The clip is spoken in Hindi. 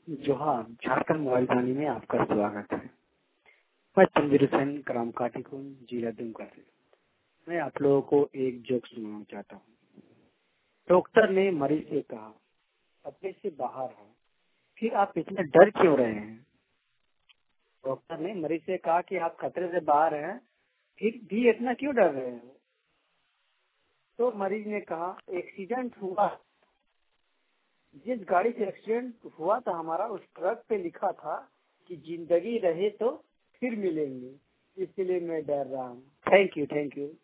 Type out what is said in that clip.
जोहार, झारखंड मोबाइल वाणी में आपका स्वागत है। मैं तनवीर हुसैन करामकाटी को जिला दुमका से। मैं आप लोगों को एक जोक सुनाना चाहता हूँ। डॉक्टर ने मरीज से कहा, खतरे से बाहर है, फिर आप इतने डर क्यों रहे हैं? डॉक्टर ने मरीज से कहा कि आप खतरे से बाहर हैं, फिर भी इतना क्यों डर रहे हैं? तो मरीज ने कहा, एक्सीडेंट हुआ। जिस गाड़ी से एक्सीडेंट हुआ था हमारा, उस ट्रक पे लिखा था कि जिंदगी रहे तो फिर मिलेंगे, इसलिए मैं डर रहा हूँ। Thank you.